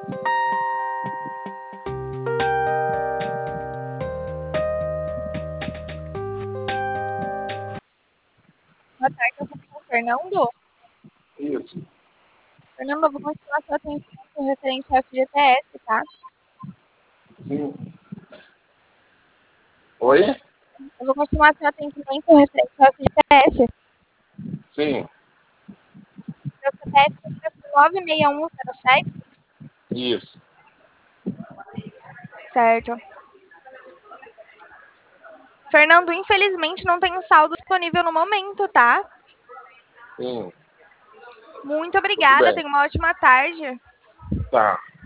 Boa tarde, eu vou com o Fernando. Isso. Fernando, eu vou continuar seu atendimento referente ao FGTS, tá? Sim. Oi? Eu vou continuar seu atendimento referente ao FGTS. Sim. Seu CPF é 96107? Isso. Certo. Fernando, infelizmente não tem saldo disponível no momento, tá? Sim. Muito Tudo obrigada, bem. tenha uma ótima tarde. Tá.